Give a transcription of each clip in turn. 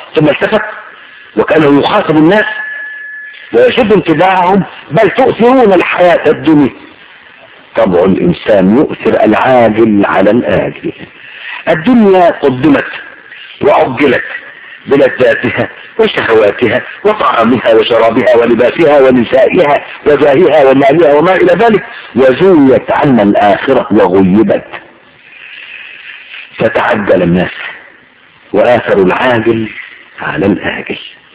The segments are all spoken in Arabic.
ثم التفت وكأنه يخاطب الناس ويشد انتباههم: بل تؤثرون الحياة الدنيا. طبع الإنسان يؤثر العاجل على الآجل. الدنيا قدمت وعجلت بلذاتها وشهواتها وطعامها وشرابها ولباسها ونسائها وجاهها ومالها وما إلى ذلك، وزويت عنا الآخرة وغيبت، فتعجل الناس وآثروا العاجل على الآجل.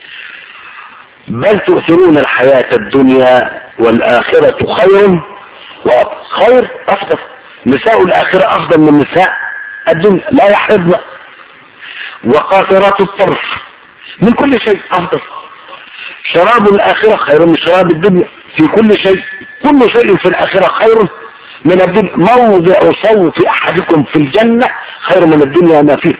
بل تؤثرون الحياة الدنيا والآخرة خير وخير أفضل. نساء الآخرة أفضل من نساء الدنيا، لا يحرضن، وقاصرات الطرف من كل شيء أفضل. شراب الآخرة خير من شراب الدنيا في كل شيء، كل شيء في الآخرة خير من الدنيا. موضع صوت أحدكم في الجنة خير من الدنيا ما فيه،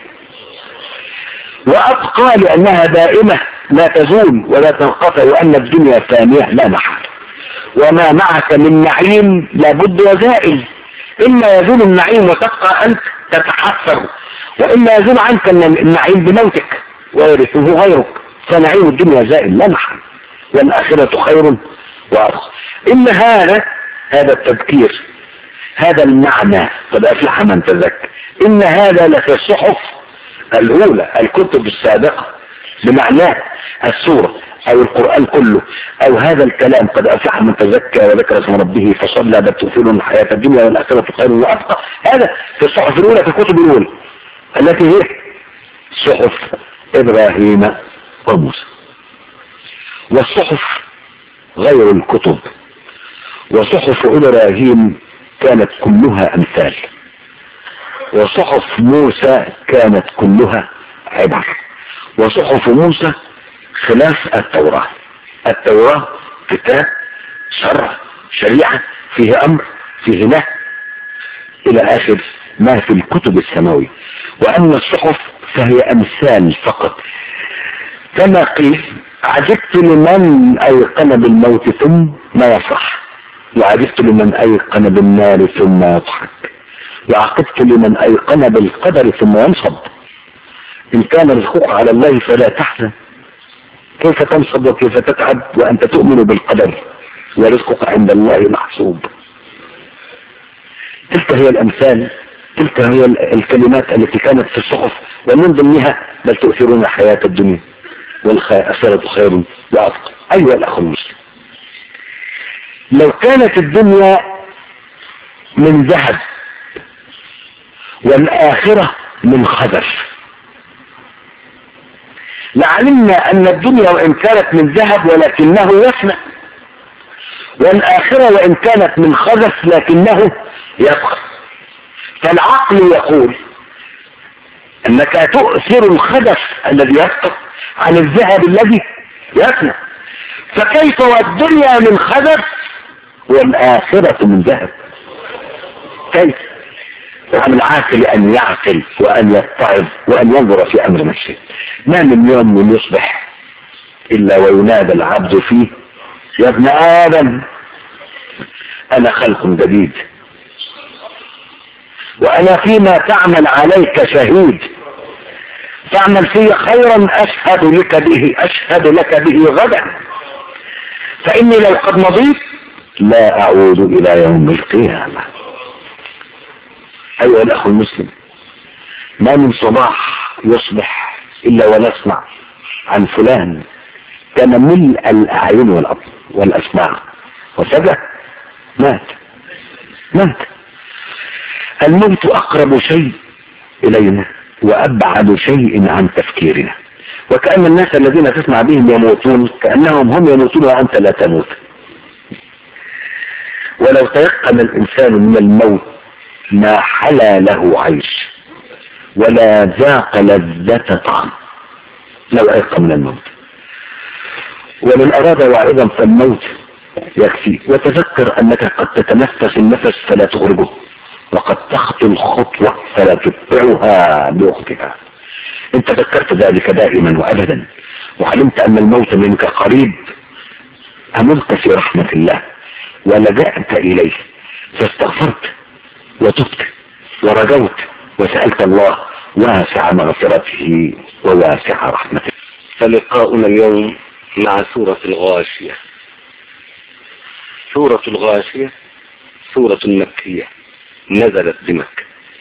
وأبقى لأنها دائمة لا تزول ولا تنقطع، وأن الدنيا فانية لا محال، وما معك من نعيم لابد وزائل، إما يزول النعيم وتبقى أنت تتحسر، وإما يزول عنك النعيم بموتك ويرثه غيرك، فنعيم الدنيا زائل لا محال، والآخرة خير وأبقى. إن هذا التذكير، هذا المعنى قد أفلح من تذكر، إن هذا لفي الصحف الأولى، الكتب السابقة بمعناه، السورة أو القرآن كله أو هذا الكلام قد أفلح من تزكى وذكر اسم ربه فصلى بل تؤثرون الحياة الدنيا والآخرة خير وأبقى. هذا في الصحف الأولى، في الكتب الأولى التي هي صحف إبراهيم وموسى. والصحف غير الكتب، وصحف إبراهيم كانت كلها أمثال، وصحف موسى كانت كلها عبر. وصحف موسى خلاف التوراة. التوراة كتاب شرع شريعة، فيه أمر فيه نهي إلى آخر ما في الكتب السماوية. وأن الصحف فهي أمثال فقط. كما قيل: عجبت لمن أيقن بالموت ثم ما يصح، وعجبت لمن أيقن بالنار ثم يضحك، وعقبت لمن أيقن بالقدر ثم ينصب. إن كان رزقك على الله فلا تحزن، كيف تنصب وكيف تتعب وأنت تؤمن بالقدر ورزقك عند الله محسوب. تلك هي الأمثال، تلك هي الكلمات التي كانت في الصحف، ومن ضمنها: بل تؤثرون الحياة الدنيا والآخرة خير وأبقى. أيها الأخ المسلم، لو كانت الدنيا من ذهب والآخرة من خزف لعلمنا أن الدنيا وإن كانت من ذهب ولكنه يفنى، والآخرة وإن كانت من خزف لكنه يبقى. فالعقل يقول أنك تؤثر الخزف الذي يبقى عن الذهب الذي يفنى، فكيف والدنيا من خزف والآخرة من ذهب؟ كيف؟ وعن العاقل أن يعقل وأن يتعظ وأن ينظر في أمر نفسه. ما من يوم يصبح إلا وينادى العبد فيه: يا ابن آدم أنا خلق جديد، وأنا فيما تعمل عليك شهيد، فاعمل في خيرا أشهد لك به غدا، فإني لو قد مضيت لا أعود إلى يوم القيامة. أيها الأخ المسلم، ما من صباح يصبح إلا ونسمع عن فلان كان ملء الأعين والأسماع وفجأة مات. الموت أقرب شيء إلينا وأبعد شيء عن تفكيرنا، وكأن الناس الذين تسمع بهم يموتون كأنهم هم يموتون وأنت لا تموت. ولو تيقن الإنسان من الموت ما حلا له عيش ولا ذاق لذة طعم، لو أيقن من الموت. ومن أراد واعظا فالموت يكفي. وتذكر أنك قد تتنفس النفس فلا تخرجه، وقد تخطو الخطوة فلا تتبعها بأختها. انت ذكرت ذلك دائما وأبدا، وعلمت أن الموت منك قريب، أملت في رحمة الله ولجأت إليه، فاستغفرت وتبت ورجوت وسألت الله واسع مغفرته وواسع رحمته. فلقاؤنا اليوم مع سورة الغاشية. سورة الغاشية سورة مكية نزلت بمكة،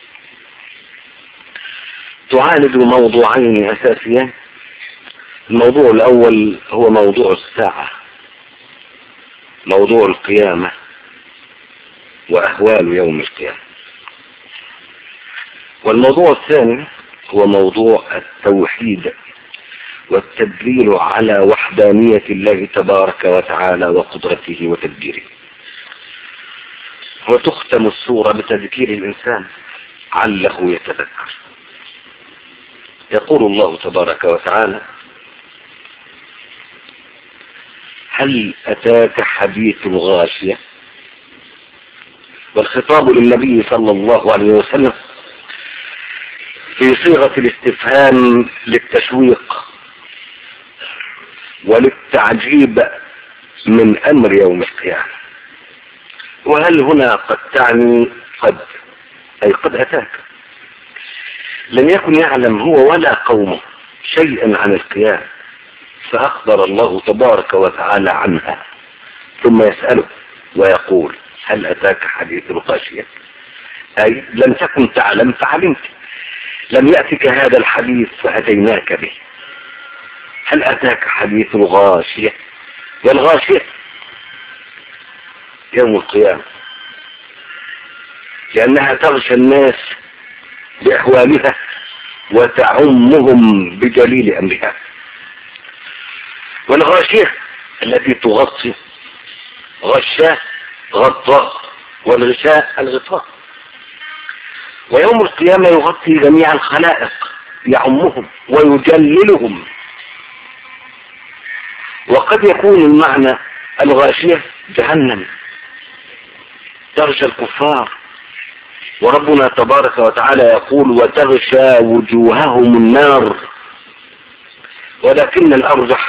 تعالج موضوعين أساسيين. الموضوع الأول هو موضوع الساعة، موضوع القيامة وأهوال يوم القيامة. والموضوع الثاني هو موضوع التوحيد والتدليل على وحدانية الله تبارك وتعالى وقدرته وتدبيره. وتختم السورة بتذكير الإنسان عله يتذكر. يقول الله تبارك وتعالى: هل أتاك حديث الغاشية؟ والخطاب للنبي صلى الله عليه وسلم في صيغة الاستفهام للتشويق وللتعجيب من أمر يوم القيامة. وهل هنا قد تعني قد، أي قد أتاك. لم يكن يعلم هو ولا قومه شيئا عن القيامة، فأخبر الله تبارك وتعالى عنها، ثم يسأله ويقول: هل أتاك حديث الغاشية؟ أي لم تكن تعلم فعلمت، لم يأتك هذا الحديث فأتيناك به. هل أتاك حديث الغاشية؟ والغاشية يوم القيامة، لأنها تغشى الناس بأحوالها وتعمهم بجليل أمرها. والغاشية التي تغطي، غشاء غطاء، والغشاء الغطاء. ويوم القيامة يغطي جميع الخلائق، يعمهم ويجللهم. وقد يكون المعنى الغاشية جهنم تغشى الكفار، وربنا تبارك وتعالى يقول: وتغشى وجوههم النار. ولكن الأرجح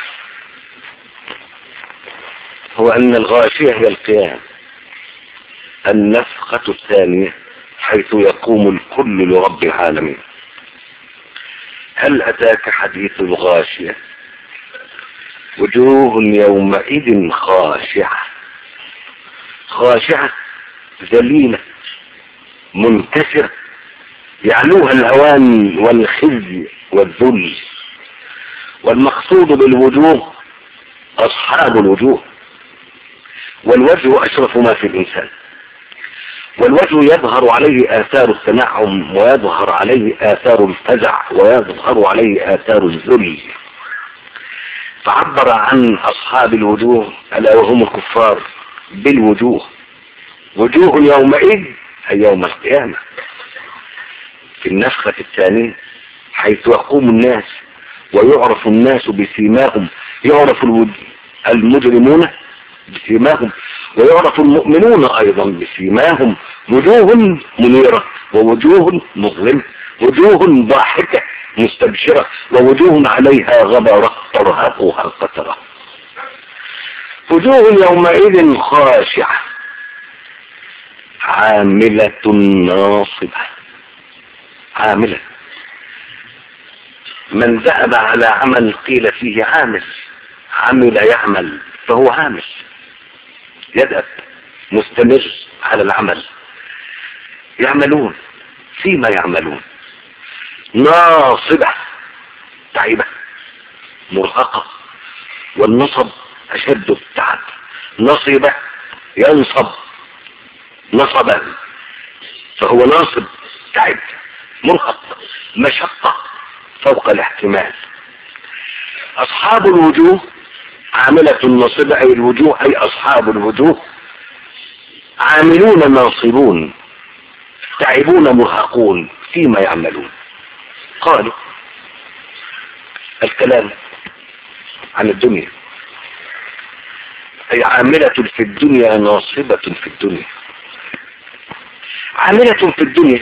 هو أن الغاشية هي القيام، النفخة الثانية، حيث يقوم الكل لرب العالمين. هل أتاك حديث الغاشية؟ وجوه يومئذ خاشعة، خاشعة ذليلة منكسرة، يعلوها الهوان والخزي والذل. والمقصود بالوجوه أصحاب الوجوه، والوجه أشرف ما في الإنسان. والوجه يظهر عليه آثار التنعم، ويظهر عليه آثار الفزع، ويظهر عليه آثار الذل. فعبر عن أصحاب الوجوه ألا وهم الكفار بالوجوه. وجوه يومئذ أي يوم القيامة. في النفخة الثانية حيث يقوم الناس ويعرف الناس بسيماهم، يعرف المجرمون بسيماهم، ويعرف المؤمنون أيضا بسيماهم. وجوه منيرة ووجوه مظلمة، وجوه ضاحكة مستبشرة، ووجوه عليها غبرة ترهقها القترة. وجوه يومئذ خاشعة عاملة ناصبة. عاملة، من ذهب على عمل قيل فيه عامل، عمل يعمل فهو عامل، يذهب مستمر على العمل. يعملون فيما يعملون. ناصبة تعبة مرهقة، والنصب أشد التعب. نصب ينصب نصبا، فهو ناصب تعب مرهق مشقة فوق الاحتمال. أصحاب الوجوه عاملة ناصبة، أي الوجوه أي أصحاب الوجوه عاملون ناصبون تعبون مرهقون فيما يعملون. قالوا الكلام عن الدنيا، أي عاملة في الدنيا ناصبة في الدنيا. عاملة في الدنيا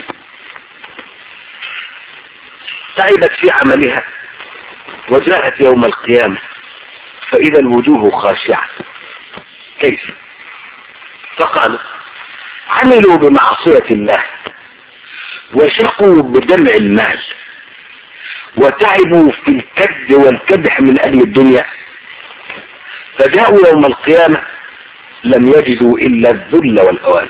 تعبت في عملها، وجاءت يوم القيامة فإذا الوجوه خاشعة. كيف؟ فقالوا عملوا بمعصية الله، وشقوا بدمع المال، وتعبوا في الكد والكدح من أجل الدنيا، فجاءوا يوم القيامة لم يجدوا إلا الذل والهوان.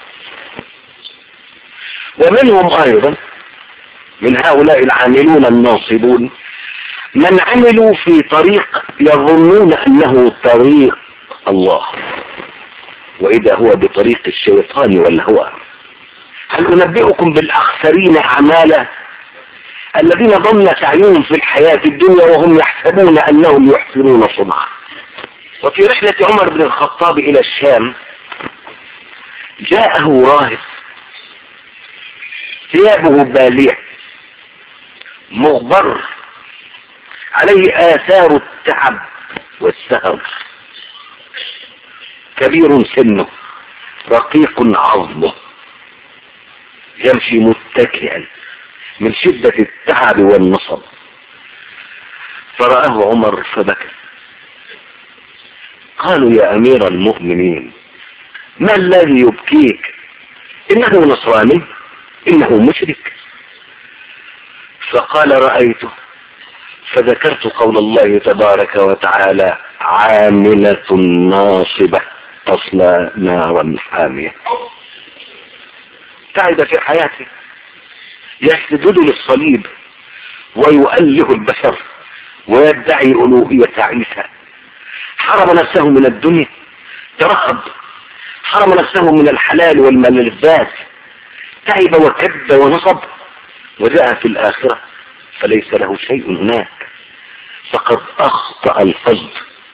ومنهم أيضا من هؤلاء العاملون الناصبون من عملوا في طريق يظنون أنه طريق الله، وإذا هو بطريق الشيطان والهوى. هل أنبئكم بالأخسرين أعمالا الذين ضل سعيهم في الحياة الدنيا وهم يحسبون أنهم يحسنون صنعا. وفي رحلة عمر بن الخطاب إلى الشام جاءه راهب ثيابه بالية مغبر عليه آثار التعب والسهر، كبير سنه رقيق عظمه، يمشي متكئا من شدة التعب والنصب. فرآه عمر فبكى. قالوا يا أمير المؤمنين ما الذي يبكيك؟ إنه نصراني، إنه مشرك. فقال رأيته فذكرت قول الله تبارك وتعالى عاملة ناصبة تصلى نارا حامية. تعب في حياته يسجد للصليب ويؤله البشر ويدعي ألوهية عيسى، حرم نفسه من الدنيا، ترهب، حرم نفسه من الحلال والملذات، تعب وكد ونصب، وجاء في الآخرة فليس له شيء هناك، فقد أخطأ القصد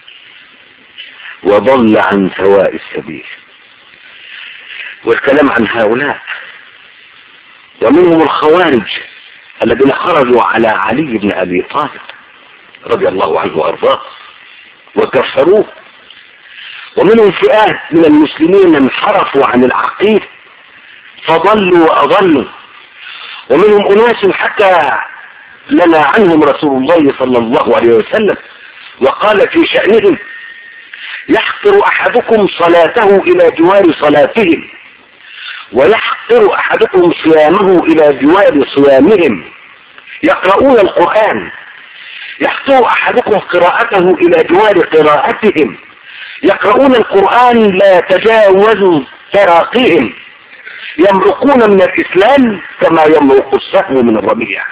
وضل عن سواء السبيل. والكلام عن هؤلاء. ومنهم الخوارج الذين خرجوا على علي بن أبي طالب رضي الله عنه وأرضاه وكفروه. ومنهم فئات من المسلمين انحرفوا عن العقيدة فضلوا وأضلوا. ومنهم أناس حكى لنا عنهم رسول الله صلى الله عليه وسلم وقال في شأنهم يحقر أحدكم صلاته إلى جوار صلاتهم، ويحقر أحدكم صيامه إلى جوار صيامهم، يقرؤون القرآن، يحقر أحدكم قراءته إلى جوار قراءتهم، يقرؤون القرآن لا يتجاوز تراقيهم، يمرقون من الإسلام كما يمرق السهم من الرمية.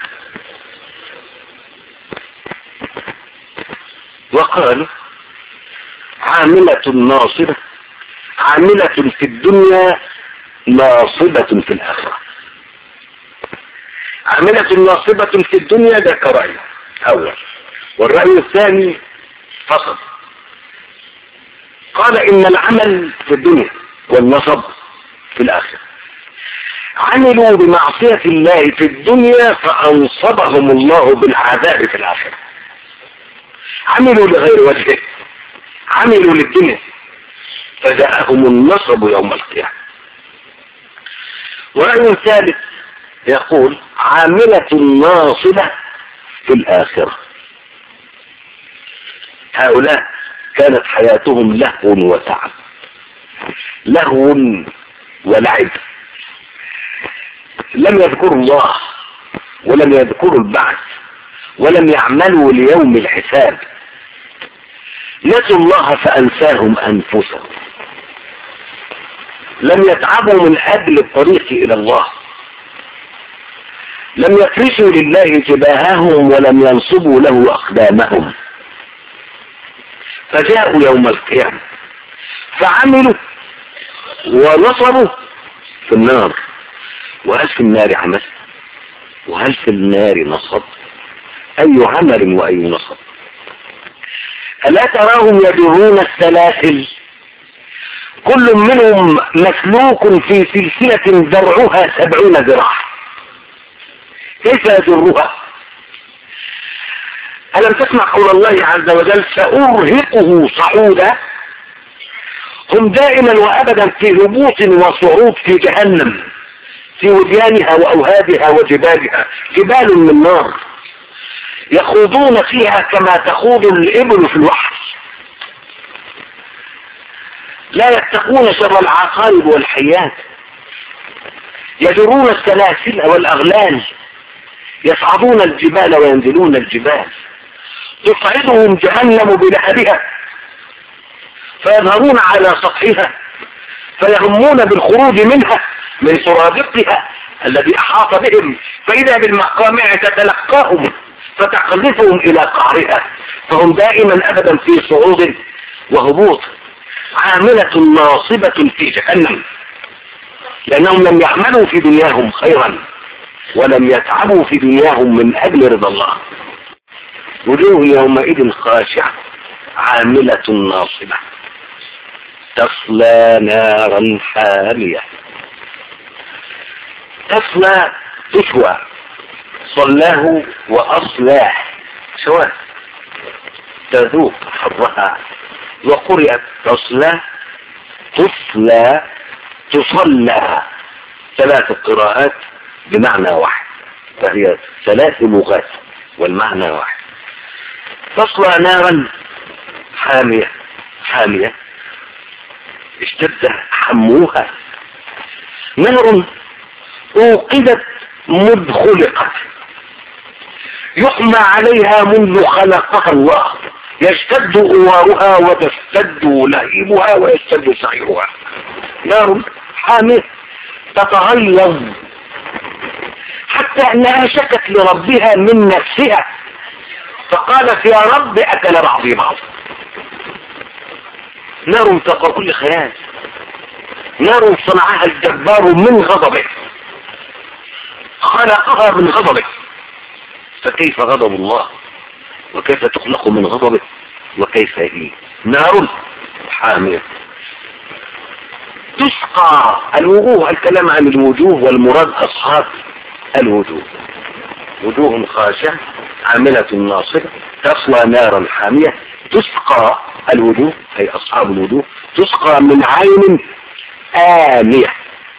وقال عاملة ناصبة، عاملة في الدنيا ناصبة في الآخرة. عاملة ناصبة في الدنيا ده كرأي أول. والرأي الثاني فصل، قال إن العمل في الدنيا والنصب في الآخرة. عملوا بمعصية الله في الدنيا فأنصبهم الله بالعذاب في الآخرة. عملوا لغير وجهه، عملوا للدنيا فجاءهم النصب يوم القيامة. ورأي ثالث يقول عاملة ناصبة في الآخرة. هؤلاء كانت حياتهم لهو وتعب، لهو ولعب، لم يذكروا الله ولم يذكروا البعث ولم يعملوا ليوم الحساب، نسوا الله فأنساهم أنفسهم، لم يتعبوا من أجل الطريق إلى الله، لم يفرشوا لله جباههم ولم ينصبوا له أقدامهم، فجاءوا يوم القيامة فعملوا ونصبوا في النار. وهل في النار عمل؟ وهل في النار نصب؟ أي عمل وأي نصب؟ ألا تراهم يجرون السلاسل كل منهم مسلوك في سلسلة ذرعها 70 ذراع، كيف يجرها؟ ألم تسمع قول الله عز وجل سأرهقه صعودا؟ هم دائما وأبدا في هبوط وصعود في جهنم، في وديانها وأوهادها وجبالها، جبال من نار يخوضون فيها كما تخوض الإبل في الوحش، لا يتقون شر العقارب والحيات، يجرون السلاسل والأغلال، يصعدون الجبال وينزلون الجبال، تصعدهم جهنم بلهبها فيظهرون على سطحها فيهمون بالخروج منها من سرادقها الذي أحاط بهم، فإذا بالمقامع تتلقاهم فتقذفهم إلى قعرها، فهم دائما أبدا في صعود وهبوط. عاملة ناصبة في جهنم، لأنهم لم يعملوا في دنياهم خيرا ولم يتعبوا في دنياهم من أجل رضا الله. وجوه يومئذ خاشعة عاملة ناصبة تصلى نارا حامية. تصلى تشوى، صلاه وأصلاه سواء، تذوق حرها. وقرئت تصلى تصلى تصلى، ثلاث قراءات بمعنى واحد، فهي ثلاث لغات والمعنى واحد. تصلى نارا حامية، حامية اشتد حموها. نار اوقدت مذ خلقت، يحمى عليها منذ خلقها الله، يشتد اوارها وتشتد لهيبها ويشتد سعيرها. نار حامية تتغيظ حتى انها شكت لربها من نفسها فقالت يا رب اكل بعضي بعض. نار فوق كل خيال، نار صنعها الجبار من غضبه، خلقها من غضبه، فكيف غضب الله وكيف تخلق من غضبه وكيف هي. نار حامية تسقى الوجوه. الكلام عن الوجوه والمراد أصحاب الوجوه. وجوه خاشعة عاملة ناصبة تصلى نارا حامية تسقى الوجوه أي أصحاب الوجوه، تسقى من عين آنية.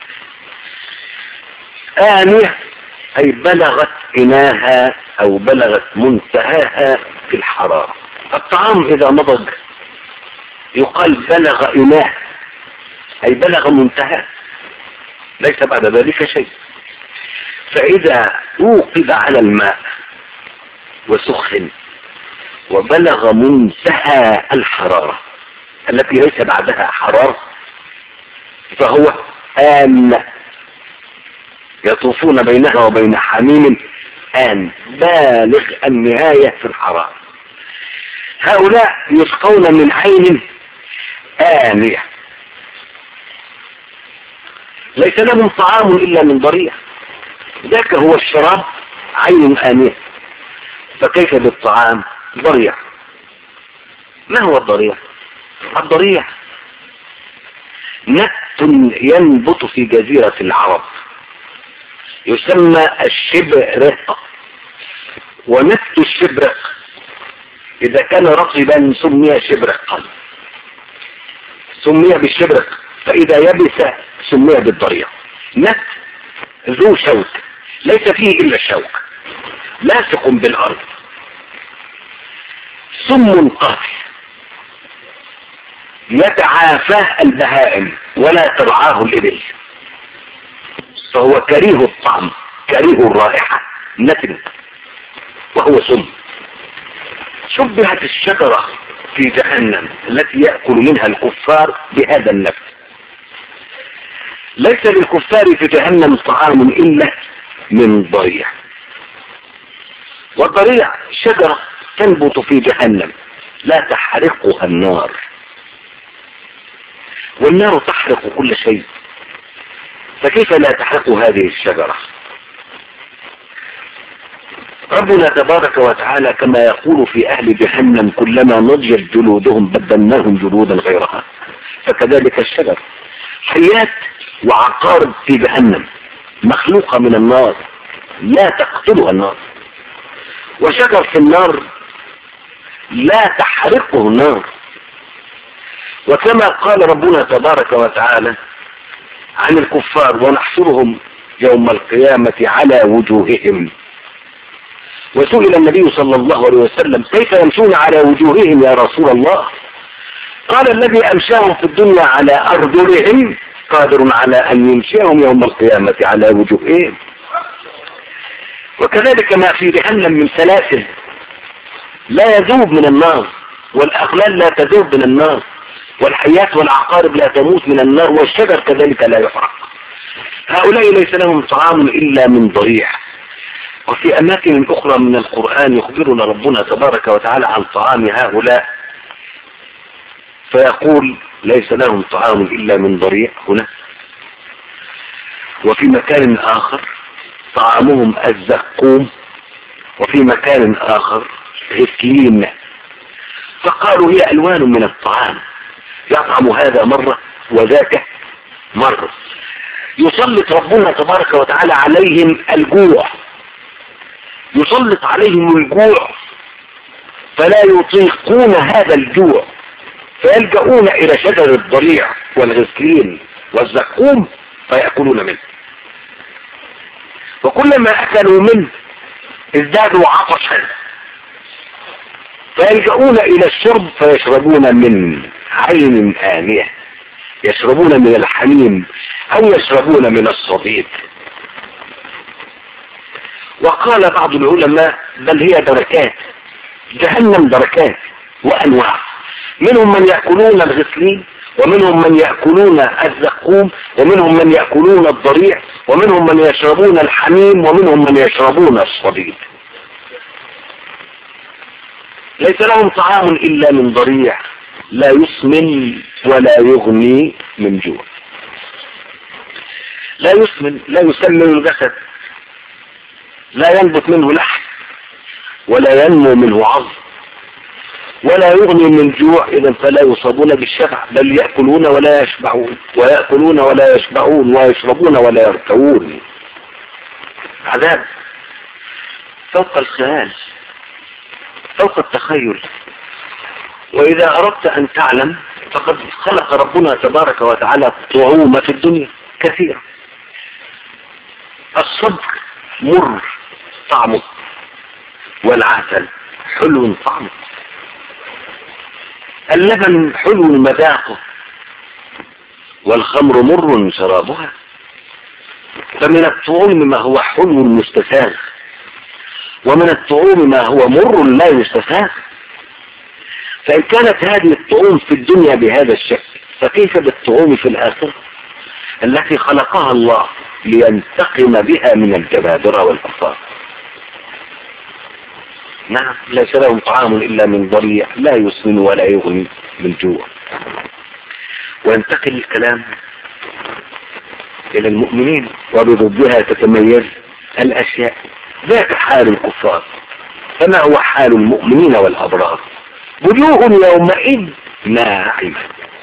آنية أي بلغت إناها أو بلغت منتهاها في الحرارة. الطعام إذا نضج يقال بلغ إناه أي بلغ منتهى، ليس بعد ذلك شيء. فإذا أوقد على الماء وسخن وبلغ منتهى الحرارة التي ليس بعدها حرارة فهو آن، يطوفون بينها وبين حميم آن، بالغ النهاية في الحرارة. هؤلاء يسقون من عين آنية، ليس لهم طعام إلا من ضريع، ذاك هو الشراب عين آنية، فكيف بالطعام؟ ضريع. ما هو الضريع؟ الضريع نبت ينبت في جزيرة العرب يسمى الشبرق، ونبت الشبرق إذا كان رطبا سمي شبرقا، سمي بالشبرق، فإذا يبس سمي بالضريع. نبت ذو شوك ليس فيه إلا الشوك، لاصق بالأرض، سم قاتل يتعافاه البهائم ولا ترعاه الإبل، فهو كريه الطعم كريه الرائحة نتن وهو سم. شبهت الشجرة في جهنم التي يأكل منها الكفار بهذا النفس. ليس للكفار في جهنم طعام إلا من ضريع، والضريع شجرة تنبت في جهنم لا تحرقها النار، والنار تحرق كل شيء، فكيف لا تحرق هذه الشجرة؟ ربنا تبارك وتعالى كما يقول في أهل جهنم كلما نضجت جلودهم بدلناهم جلودا غيرها، فكذلك الشجر حيات وعقارب في جهنم مخلوقة من النار لا تقتلها النار، وشجر في النار لا تحرقه النار. وكما قال ربنا تبارك وتعالى عن الكفار ونحشرهم يوم القيامة على وجوههم، وسئل النبي صلى الله عليه وسلم كيف يمشون على وجوههم يا رسول الله؟ قال الذي أمشاهم في الدنيا على أرجلهم قادر على أن يمشيهم يوم القيامة على وجوههم. وكذلك ما في جهنم من سلاسل لا يذوب من النار، والأغلال لا تذوب من النار، والحيات والعقارب لا تموت من النار، والشجر كذلك لا يحرق. هؤلاء ليس لهم طعام إلا من ضريع. وفي أماكن أخرى من القرآن يخبرنا ربنا تبارك وتعالى عن طعام هؤلاء، فيقول ليس لهم طعام إلا من ضريع هنا. وفي مكان آخر طعامهم الزقوم، وفي مكان آخر غسلين. فقالوا هي ألوان من الطعام يطعم هذا مرة وذاك مرة. يسلط ربنا تبارك وتعالى عليهم الجوع، يسلط عليهم الجوع فلا يطيقون هذا الجوع، فيلجؤون إلى شجر الضريع والغسلين والزقوم فيأكلون منه، وكلما أكلوا منه ازدادوا عطشا فيلجؤون إلى الشرب فيشربون من عين آنية، يشربون من الحميم أو يشربون من الصديد. وقال بعض العلماء بل هي دركات، جهنم دركات وأنواع، منهم من يأكلون الغسلين، ومنهم من يأكلون الزقوم، ومنهم من يأكلون الضريع، ومنهم من يشربون الحميم، ومنهم من يشربون الصديد. ليس لهم طعام إلا من ضريع لا يسمن ولا يغني من جوع. لا يسمن، لا يسمن الجسد، لا ينبت منه لحم ولا ينمو منه عظم، ولا يغني من جوع. إذا فلا يصابون بالشبع، بل يأكلون ولا يشبعون، ويأكلون ولا يشبعون، ويشربون ولا يرتوون. عذاب فوق الخيال، فوق التخيل. وإذا أردت أن تعلم فقد خلق ربنا تبارك وتعالى طعوم في الدنيا كثيرة. الصبر مر طعمه، والعسل حلو طعمه، اللبن حلو مذاقه، والخمر مر شرابها. فمن الطعوم ما هو حلو مستساغ، ومن الطعوم ما هو مر لا يستساغ. فإن كانت هذه الطعوم في الدنيا بهذا الشكل، فكيف بالطعوم في الآخرة التي خلقها الله لينتقم بها من الجبابرة والكفار؟ نعم، ليس لهم طعام إلا من ضريع لا يسمن ولا يغني من جوع. وينتقل الكلام إلى المؤمنين، وبضدها تتميز الأشياء. ذاك حال الكفار، فما هو حال المؤمنين والأبرار؟ وجوه يومئذ ناعمة،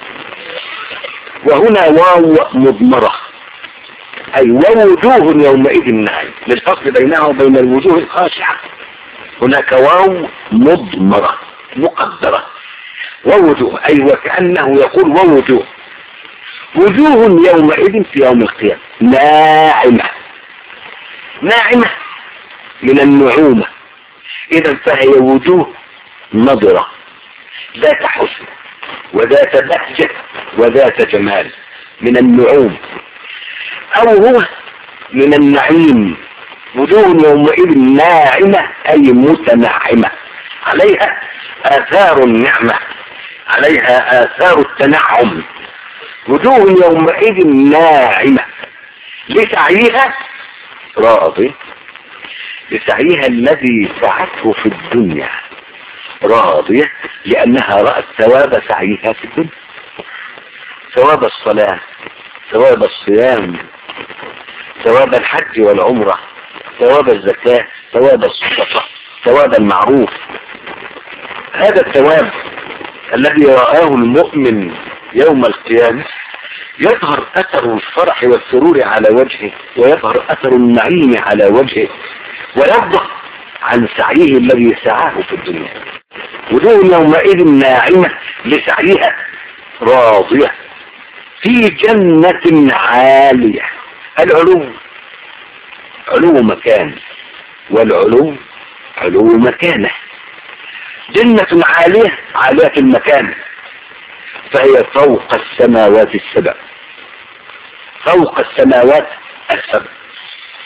وهنا واو مضمرة، أي ووجوه يومئذ ناعمة، للفصل بينها وبين الوجوه الخاشعة. هناك واو مضمرة مقدرة، ووجوه، أي وكأنه يقول ووجوه. وجوه يومئذ في يوم القيامة ناعمة، ناعمة من النعومة. إذا فهي وجوه نضرة ذات حسن وذات بهجة وذات جمال من النعوم، أو هو من النعيم. وجوه يومئذ ناعمة أي متنعمة، عليها آثار النعمة، عليها آثار التنعم. وجوه يومئذ ناعمة لسعيها راضي، لسعيها الذي سعته في الدنيا راضية، لأنها رأت ثواب سعيها في الدنيا، ثواب الصلاة، ثواب الصيام، ثواب الحج والعمرة، ثواب الزكاة، ثواب الصدقة، ثواب المعروف. هذا الثواب الذي رآه المؤمن يوم القيامة يظهر أثر الفرح والسرور على وجهه، ويظهر أثر النعيم على وجهه، ويفضح عن سعيه الذي سعاه في الدنيا. وجوه يومئذ ناعمة لسعيها راضية في جنة عالية. العلو علو مكان، والعلو علو مكانه. جنة عالية، عالية المكان، فهي فوق السماوات السبع، فوق السماوات السبع.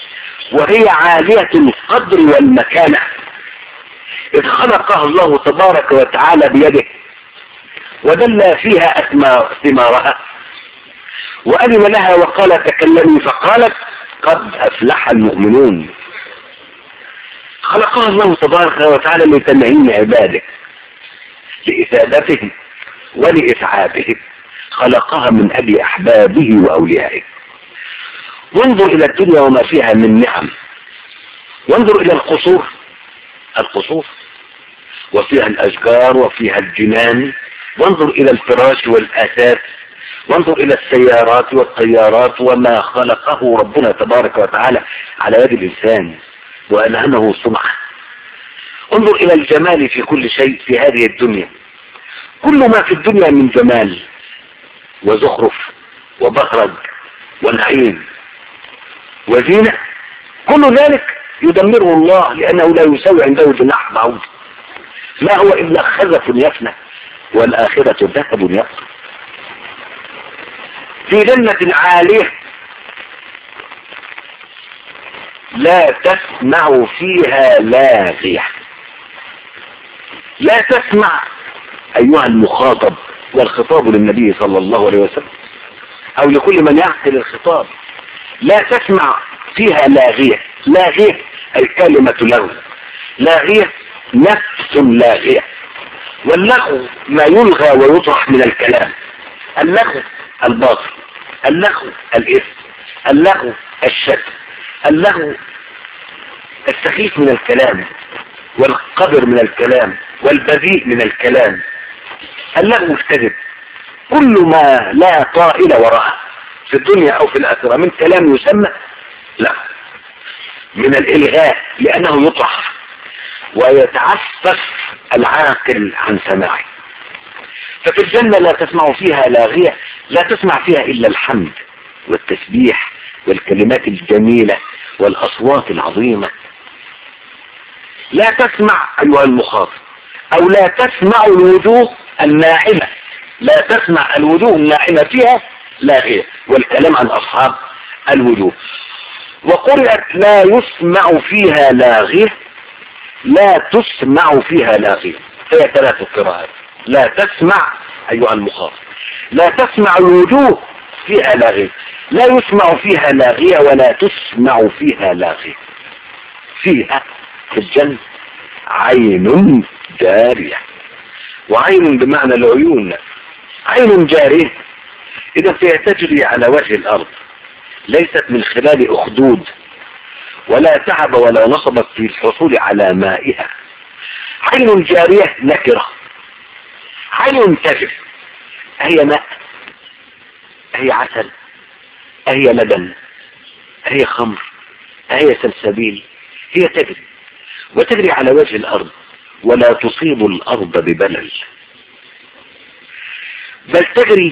وهي عالية القدر والمكانة، إذ خلقها الله تبارك وتعالى بيده ودل فيها ثمارها وأذن لها وقال تكلمي فقالت قد أفلح المؤمنون. خلقها الله تبارك وتعالى لتنعيم عباده، لإثابتهم ولإسعادهم، خلقها من أجل أحبابه وأوليائه. وانظر إلى الدنيا وما فيها من نعم، وانظر إلى القصور وفيها الأشجار وفيها الجنان، وانظر إلى الفراش والأثاث، وانظر إلى السيارات والطيارات وما خلقه ربنا تبارك وتعالى على يد الإنسان وألهمه صنعه. انظر إلى الجمال في كل شيء في هذه الدنيا، كل ما في الدنيا من جمال وزخرف وبهرج ونعيم وزينة، كل ذلك يدمره الله لأنه لا يساوي عنده جناح بعوض، ما هو إلا خزف يفنى والآخرة ذهب يبقى. في جنة عالية لا تسمع فيها لاغية. لا تسمع أيها المخاطب، والخطاب للنبي صلى الله عليه وسلم أو لكل من يعقل الخطاب، لا تسمع فيها لاغية. لاغية أي كلمة لغو، لاغية نفس لاغية. واللغو ما يلغى ويطرح من الكلام، اللغو الباطل، اللغو الإثم، اللغو الشك، اللغو السخيف من الكلام والقدر من الكلام والبذيء من الكلام، اللغو الكذب، كل ما لا طائل وراءه في الدنيا أو في الآخرة من كلام يسمى لا، من الإلغاء لأنه يطرح ويتعفف العاقل عن سماعه. ففي الجنة لا تسمع فيها لاغية، لا تسمع فيها إلا الحمد والتسبيح والكلمات الجميلة والأصوات العظيمة. لا تسمع أيها المخاطب، أو لا تسمع الوجوه الناعمة، لا تسمع الوجوه الناعمة فيها لاغية، والكلام عن أصحاب الوجوه. وقرأت لا يسمع فيها لاغية، لا تسمع فيها لاغية، هي 3 قراءات. لا تسمع أيها المخاطب، لا تسمع الوجوه فيها لاغية، لا يسمع فيها لاغية ولا تسمع فيها لاغية. فيها في الجنة عين جارية، وعين بمعنى العيون، عين جارية إذا فيها تجري على وجه الأرض، ليست من خلال أخدود، ولا تعب ولا نصب في الحصول على مائها. عين جارية نكرة، عين تجري، هي ماء، هي عسل، هي لبن، هي خمر، هي سلسبيل، هي تجري وتجري على وجه الأرض ولا تصيب الأرض ببلل، بل تجري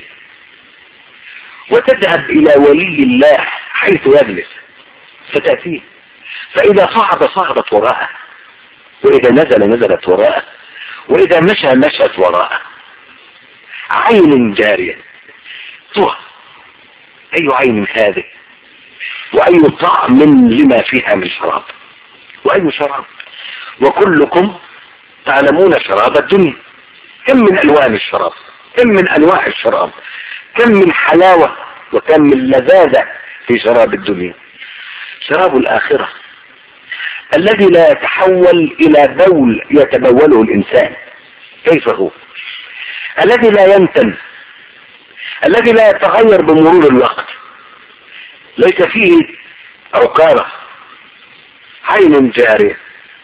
وتذهب إلى ولي الله حيث يجلس فتأتيه، فإذا صعد صعدت وراءه، وإذا نزل نزلت وراءه، وإذا مشى مشت وراءه. عين جارية. ترى أي عين هذه، وأي طعم لما فيها من شراب، وأي شراب. وكلكم تعلمون شراب الدنيا، كم من ألوان الشراب، كم من أنواع الشراب، كم من حلاوة وكم من لذاذة في شراب الدنيا. شراب الآخرة الذي لا يتحول إلى بول يتبوله الإنسان، كيف هو؟ الذي لا ينتن، الذي لا يتغير بمرور الوقت، ليس فيه عقارة. عين جارية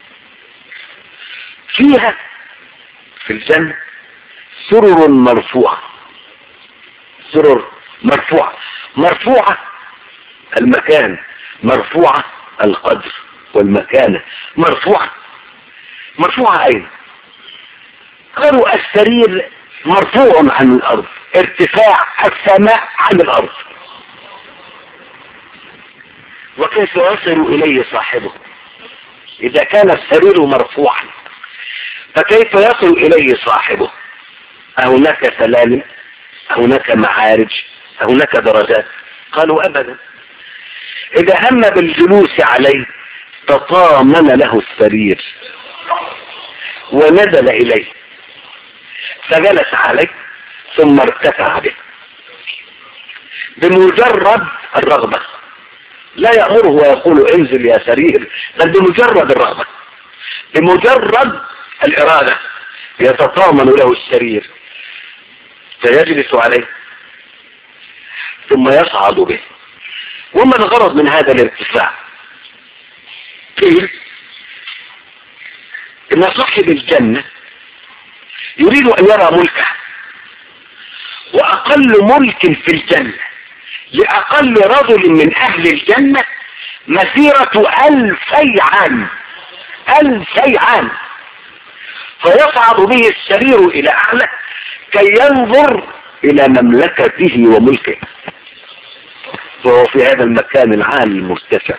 فيها في الجنة سرر مرفوعة، سرر مرفوعة، مرفوعة المكان، مرفوعة القدر والمكانة، مرفوعة. مرفوعة أين؟ قالوا السرير مرفوع عن الأرض، ارتفاع السماء عن الأرض. وكيف يصل إليه صاحبه إذا كان السرير مرفوعا؟ فكيف يصل إليه صاحبه؟ أهناك سلالم؟ أهناك معارج؟ أهناك درجات؟ قالوا أبدا. إذا هم بالجلوس عليه تطامن له السرير ونزل إليه فجلس عليه ثم ارتفع به بمجرد الرغبة، لا يأمره ويقول انزل يا سرير، بل بمجرد الرغبة، بمجرد الإرادة يتطامن له السرير فيجلس عليه ثم يصعد به. وما الغرض من هذا الارتفاع؟ قيل ان صاحب الجنة يريد ان يرى ملكه، واقل ملك في الجنة لاقل رجل من اهل الجنة مسيرة 2000 عام، 2000 عام، فيصعد به السرير الى اعلى كي ينظر الى مملكته وملكه، وهو في هذا المكان العالي المرتفع.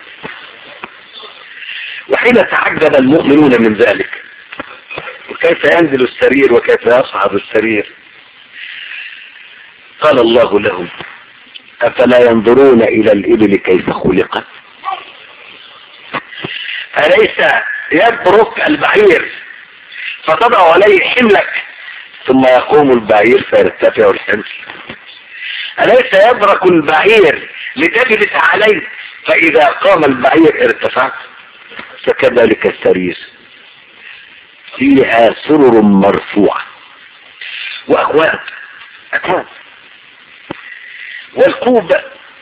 وحين تعجب المؤمنون من ذلك وكيف ينزل السرير وكيف يصعد السرير، قال الله لهم أفلا ينظرون إلى الإبل كيف خلقت؟ أليس يبرك البعير فتضع عليه حملك ثم يقوم البعير فيرتفع الحمل؟ أليس يبرك البعير لتجلس عليه فإذا قام البعير ارتفعت؟ فكذلك السرير فيها سرر مرفوعة وأكواب، أكواب. والكوب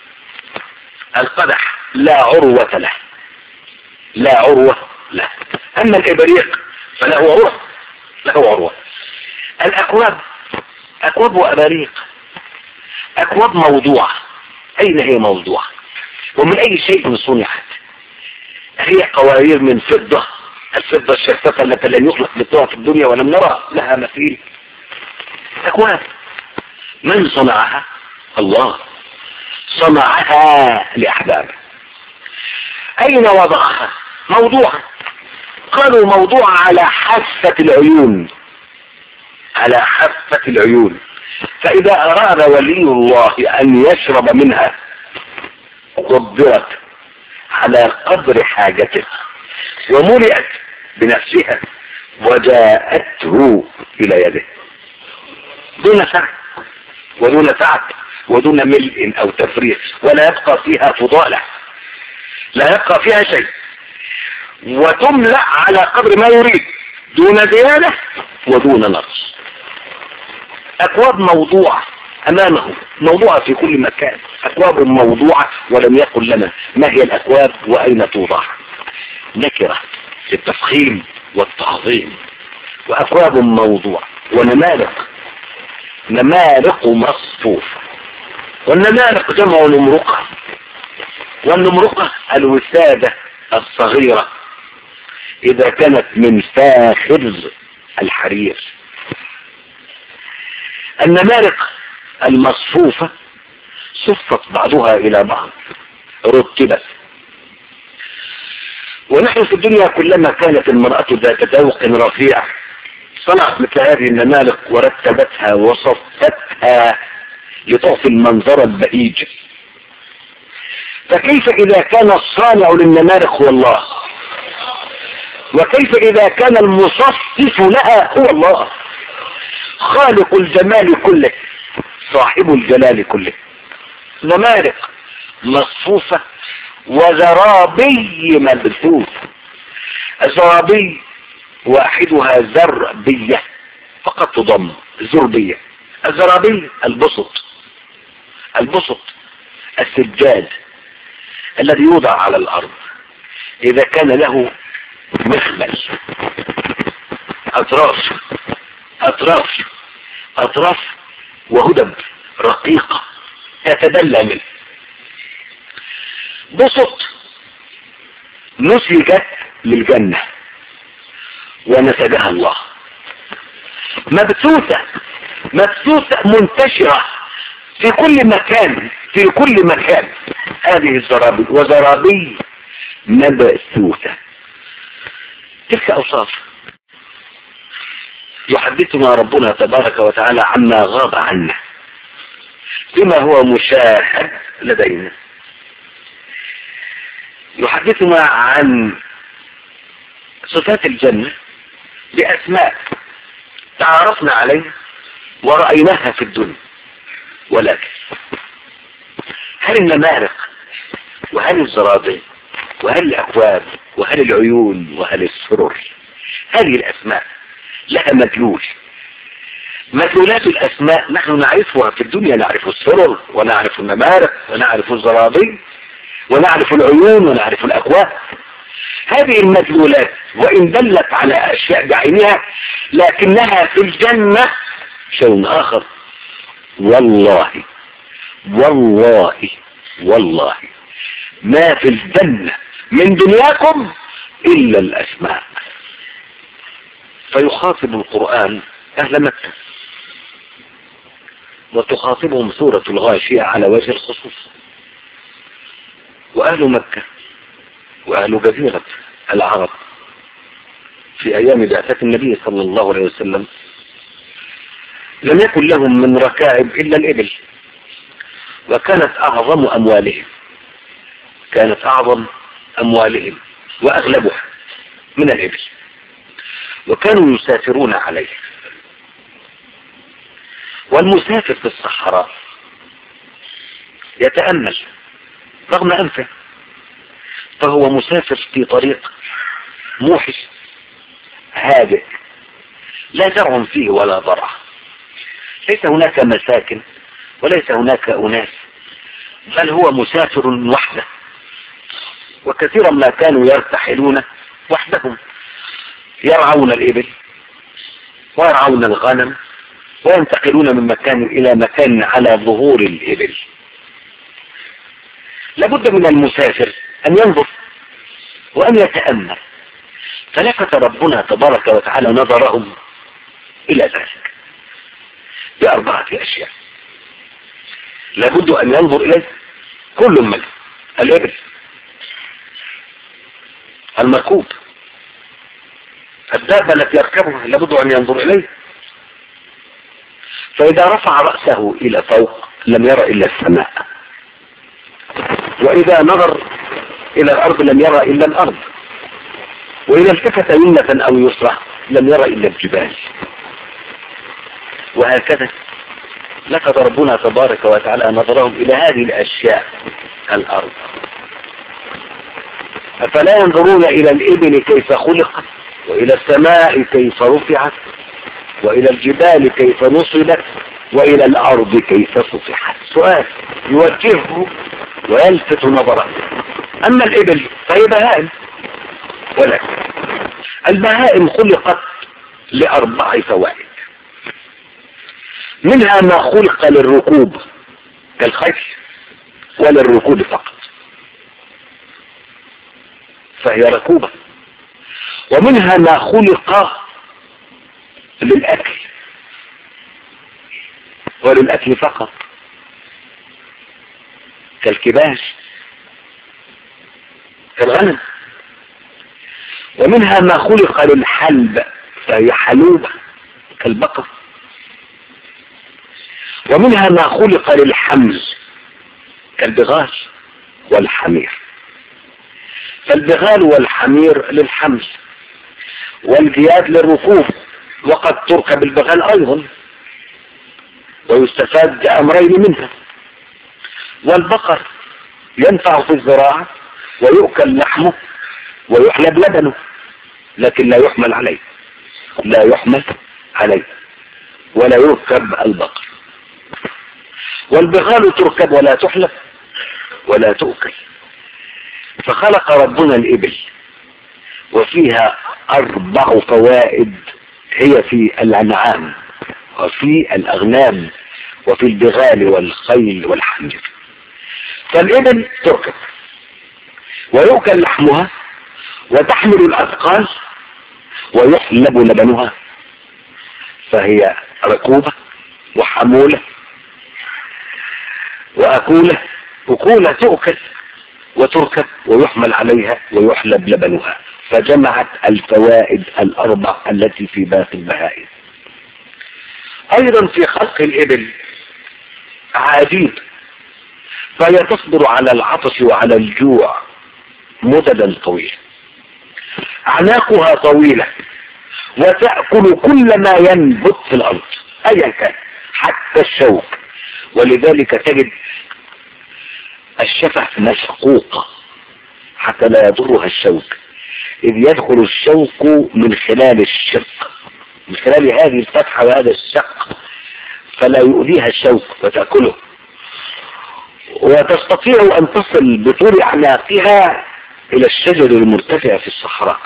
القدح لا عروة له، لا عروة له. أما الإبريق فله عروة، له عروة. الأكواب أكواب وأباريق، أكواب موضوعة. أين هي موضوعة؟ ومن أي شيء صنعت؟ هي قوارير من فضة، الفضة الشفافة التي لن يخلق مثلها في الدنيا ولم نرى لها مثيل. أكواب من صنعها؟ الله صنعها لأحبابه. أين وضعها؟ موضوعة. قالوا موضوعة على حافة العيون، على حافة العيون، فإذا أراد ولي الله أن يشرب منها قدرت على قدر حاجته وملئت بنفسها وجاءته إلى يده دون سعة ودون تعب ودون ملء أو تفريغ، ولا يبقى فيها فضالة، لا يبقى فيها شيء، وتملأ على قدر ما يريد دون زيادة ودون نقص. أكواب موضوعة أمامه، موضوعة في كل مكان، أكواب موضوعة، ولم يقل لنا ما هي الأكواب وأين توضع، نكرة في التفخيم والتعظيم. وأكواب موضوعة ونمارق، نمارق مصفوفة، والنمارق جمع نمرقة، والنمرقة الوسادة الصغيرة إذا كانت من فاخر الحرير. النمارق المصفوفة صفت بعضها إلى بعض، رتبت. ونحن في الدنيا كلما كانت المرأة ذات ذوق رفيع صنعت مثل هذه النمارق ورتبتها وصفتها لتعطي المنظر البهيج. فكيف إذا كان الصانع للنمارق هو الله؟ وكيف إذا كان المصفف لها هو الله، خالق الجمال كله، صاحب الجلال كله. نمارق مصفوفة وزرابي مبثوث. الزرابي واحدها زربية فقط تضم، زربية. الزرابي البسط، البسط السجاد الذي يوضع على الأرض إذا كان له مخمل، أطراف أطراف أطراف وهدب رقيقة تتدلى منه. بسط نسجت للجنة ونسجها الله. مبثوثة، مبثوثة منتشرة في كل مكان، في كل مكان هذه الزرابي، وزرابي مبثوثة. تلك أوصاف يحدثنا ربنا تبارك وتعالى عما غاب عنا بما هو مشاهد لدينا. يحدثنا عن صفات الجنة بأسماء تعرفنا عليها ورأيناها في الدنيا، ولكن هل النمارق وهل الزرابي وهل الأكواب وهل العيون وهل السرر، هذه الأسماء لها مدلول. مدلولات الأسماء نحن نعرفها في الدنيا، نعرف السرر ونعرف النمارق ونعرف الزرابي ونعرف العيون ونعرف الأكواب. هذه المدلولات وإن دلت على أشياء بعينها لكنها في الجنة شيء آخر. والله والله والله ما في الجنة من دنياكم إلا الأسماء. فيخاطب القرآن أهل مكة وتخاطبهم سورة الغاشية على وجه الخصوص، وأهل مكة وأهل جزيرة العرب في أيام بعثة النبي صلى الله عليه وسلم لم يكن لهم من ركائب إلا الإبل، وكانت أعظم أموالهم، كانت أعظم أموالهم وأغلبها من الإبل، وكانوا يسافرون عليه. والمسافر في الصحراء يتأمل رغم أنفه، فهو مسافر في طريق موحش هادئ لا زرع فيه ولا ضرع، ليس هناك مساكن وليس هناك أناس، بل هو مسافر وحده. وكثيرا ما كانوا يرتحلون وحدهم، يرعون الإبل ويرعون الغنم وينتقلون من مكان إلى مكان على ظهور الإبل. لابد من المسافر أن ينظر وأن يتأمل، فلفت ربنا تبارك وتعالى نظرهم إلى ذلك بأربعة أشياء لابد أن ينظر إليه كل من الإبل، المركوب، الدابة التي يركبها لابد أن ينظر إليه، فإذا رفع رأسه إلى فوق لم يرى إلا السماء، وإذا نظر إلى الأرض لم يرى إلا الأرض، وإذا التفت يمنة أو يسرى لم يرى إلا الجبال. وهكذا لقد ربنا تبارك وتعالى نظرهم إلى هذه الأشياء الأرض. أفلا ينظرون إلى الإبل كيف خلقت، وإلى السماء كيف رفعت، وإلى الجبال كيف نصبت، وإلى الأرض كيف سطحت. سؤال يوجهه ويلفت نظره. أما الإبل فهي بهائم، ولكن البهائم خلقت لأربع فوائد، منها ما خلق للركوب كالخيل وللركوب فقط فهي ركوبة، ومنها ما خلق للأكل وللأكل فقط كالكباش كالغنم، ومنها ما خلق للحلب فهي حلوبة كالبقر، ومنها ما خلق للحمل كالبغال والحمير. فالبغال والحمير للحمل، والجياد للركوب، وقد تركب البغال أيضا ويستفاد بأمرين منها. والبقر ينفع في الزراعة ويؤكل لحمه ويحلب لبنه، لكن لا يحمل عليه، لا يحمل عليه ولا يركب البقر. والبغال تركب ولا تحلب ولا تؤكل. فخلق ربنا الإبل وفيها أربع فوائد، هي في الأنعام وفي الأغنام وفي البغال والخيل والحمير. فالإبل تركب ويؤكل لحمها وتحمل الأثقال ويحلب لبنها، فهي ركوبة وحمولة وأكولة، أكولة تؤكل وتركب ويحمل عليها ويحلب لبنها، فجمعت الفوائد الأربع التي في باقي البهائم. أيضا في خلق الإبل عجيب، فهي تصبر على العطش وعلى الجوع مددا طويلة، أعناقها طويلة وتأكل كل ما ينبت في الأرض أيا كان حتى الشوك. ولذلك تجد الشفة مسقوقة حتى لا يضرها الشوك، إذ يدخل الشوك من خلال الشق، من خلال هذه الفتحة وهذا الشق، فلا يؤذيها الشوك وتأكله. وتستطيع أن تصل بطول أعناقها إلى الشجر المرتفع في الصحراء.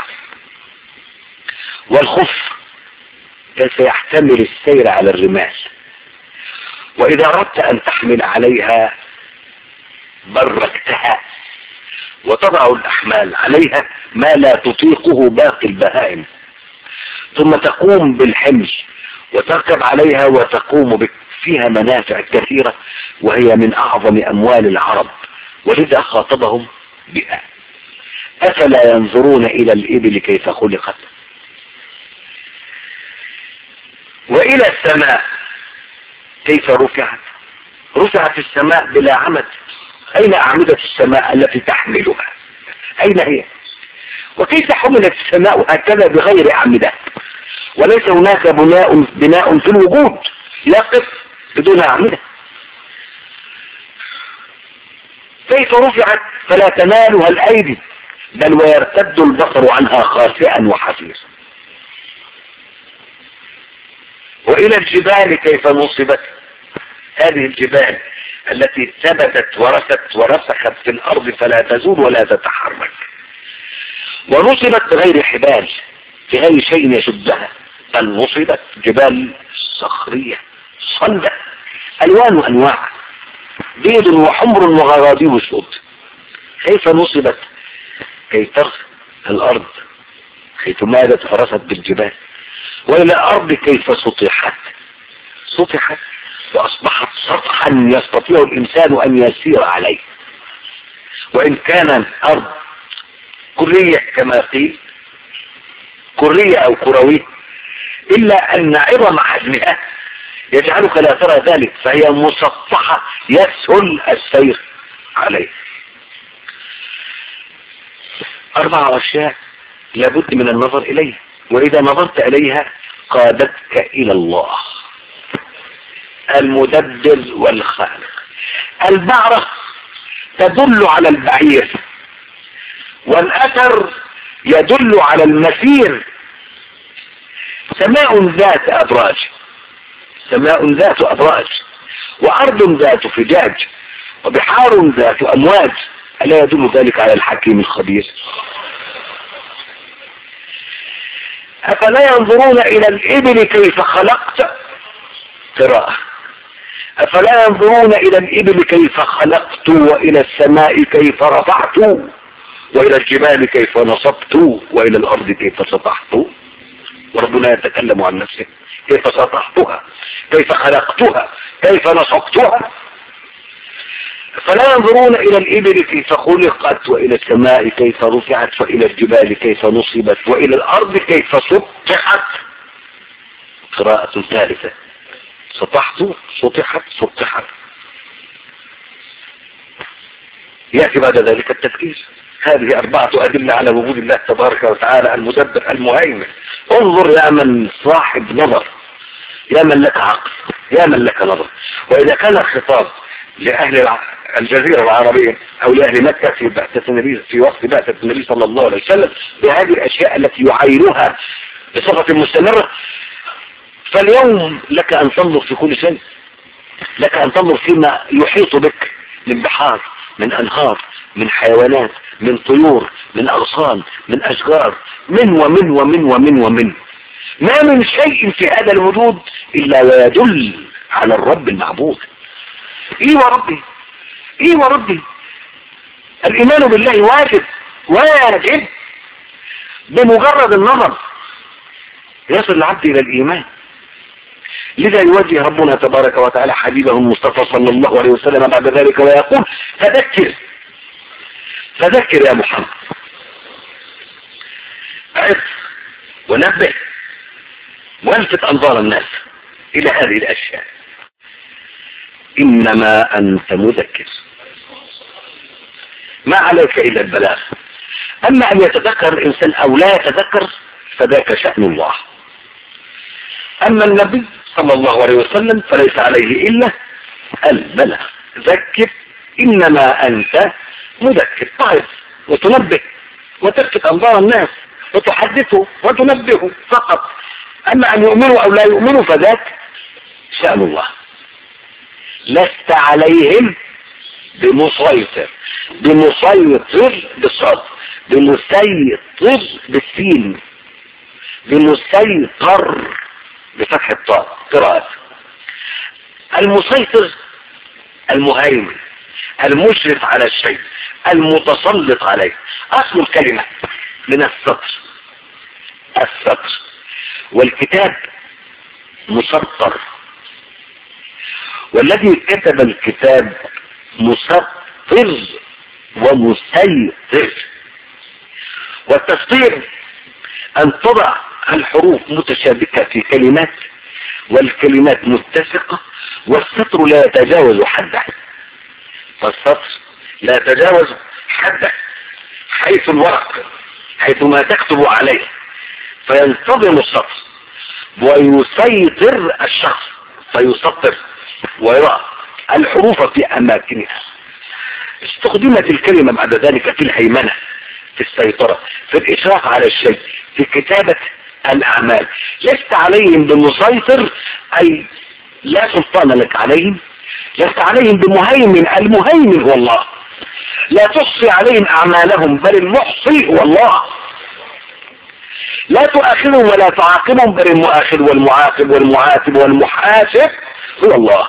والخف كيف يحتمل السير على الرمال، وإذا أردت أن تحمل عليها بركتها وتضع الأحمال عليها ما لا تطيقه باقي البهائم، ثم تقوم بالحمل وتركب عليها وتقوم بك. فيها منافع كثيرة وهي من أعظم أموال العرب، ولذا خاطبهم بها: أفلا ينظرون إلى الإبل كيف خلقت، وإلى السماء كيف رفعت. رفعت السماء بلا عمد، أين أعمدة السماء التي تحملها؟ أين هي؟ وكيف حملت السماء هكذا بغير أعمدة؟ وليس هناك بناء في الوجود يقف بدون أعمدة. كيف رفعت فلا تنالها الأيدي، بل ويرتد البصر عنها خاسئا وحسيرا. وإلى الجبال كيف نصبت، هذه الجبال التي ثبتت ورسخت في الأرض فلا تزول ولا تتحرك، ونصبت بغير حبال في غير شيء يشدها، بل نصبت جبال صخرية صلبة ألوان أنواع، بيض وحمر وغرابيب سود. كيف نصبت؟ كي ترسى الأرض حيث مادت فرست بالجبال، وإلى الأرض كيف سطحت وأصبحت سطحا يستطيع الإنسان أن يسير عليه. وإن كان الأرض كرية كما قيل، كرية أو كروية، إلا أن عظم حجمها يجعلك لا ترى ذلك، فهي مسطحة يسهل السير عليه. 4 أشياء لابد من النظر إليها، وإذا نظرت إليها قادتك إلى الله المدبر والخالق. البعرة تدل على البعير، والأثر يدل على المسير. سماء ذات أبراج، سماء ذات أبراج، وأرض ذات فجاج، وبحار ذات أمواج. ألا يدل ذلك على الحكيم الخبير؟ أفلا ينظرون إلى الإبل كيف خلقت، قراءة: أفلا ينظرون إلى الإبل كيف خلقت، وإلى السماء كيف رفعت، وإلى الجبال كيف نصبت، وإلى الأرض كيف سطحت. وربنا يتكلم عن نفسه: كيف سطحتها، كيف خلقتها، كيف نصبتها. فلا ينظرون إلى الإبل كيف خلقت، وإلى السماء كيف رفعت، وإلى الجبال كيف نصبت، وإلى الأرض كيف سطحت. قراءة ثالثة: سطحت، سطحت. يأتي بعد ذلك التفكير. هذه 4 أدلة على وجود الله تبارك وتعالى المدبر المهيمن. انظر يا من صاحب نظر، يا من لك عقل، يا من لك نظر. وإذا كان الخطاب لأهل الجزيرة العربية أو لأهل مكة في بعثة النبي، في وقت بعثة النبي صلى الله عليه وسلم، بهذه الأشياء التي يعاينها بصفة مستمرة، فاليوم لك أن تنظر في كل شيء، لك أن تنظر فيما يحيط بك من بحار، من أنهار، من حيوانات، من طيور، من أغصان، من أشجار، من ومن ومن ومن ومن. ما من شيء في هذا الوجود إلا ويدل على الرب المعبود. إيه وربي، الإيمان بالله واجب بمجرد النظر يصل العبد إلى الإيمان. لذا يوجه ربنا تبارك وتعالى حبيبه المصطفى صلى الله عليه وسلم بعد ذلك ويقول: فذكر يا محمد، أعد ونبه والفت أنظار الناس إلى هذه الأشياء، إنما أنت مذكر، ما عليك إلا البلاغ. أما أن يتذكر الإنسان أو لا يتذكر فذاك شأن الله. أما النبي صلى الله عليه وسلم فليس عليه إلا البلاغ. ذكر إنما أنت مذكر، تعظ وتنبه وتلفت أنظار الناس وتحدثه وتنبهه فقط. أما أن يؤمنوا أو لا يؤمنوا فذاك شأن الله. لست عليهم بمسيطر، بمسيطر بالصاد، بمسيطر بالسين، بمسيطر بفتح الطاء قراءة. المسيطر المهيمن، المشرف على الشيء، المتسلط عليه. أصل الكلمة من السطر، السطر، والكتاب مسطر، والذي كتب الكتاب مسطر ومسيطر. والتسطير أن تضع الحروف متشابكة في كلمات والكلمات متسقة، والسطر لا يتجاوز حده، فالسطر لا يتجاوز حده حيث الورق، حيث ما تكتب عليه، فينتظم السطر ويسيطر الشخص فيسطر ويضع الحروف في أماكنها. استخدمت الكلمة بعد ذلك في الهيمنة، في السيطرة، في الإشراف على الشيء، في كتابة الأعمال. لست عليهم بمسيطر أي لا سلطان لك عليهم، لست عليهم بمهيمن، المهيمن هو الله. لا تحصي عليهم أعمالهم بل المحصي هو الله. لا تؤاخذهم ولا تعاقبهم بل المؤاخذ والمعاقب والمعاتب والمحاسب هو الله.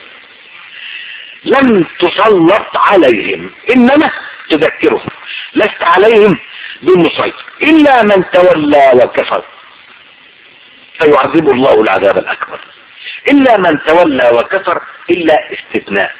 لم تسلط عليهم إنما تذكرهم. لست عليهم بالمسيطر إلا من تولى وكفر فيعذب الله العذاب الأكبر. إلا من تولى وكفر إلا استثناء.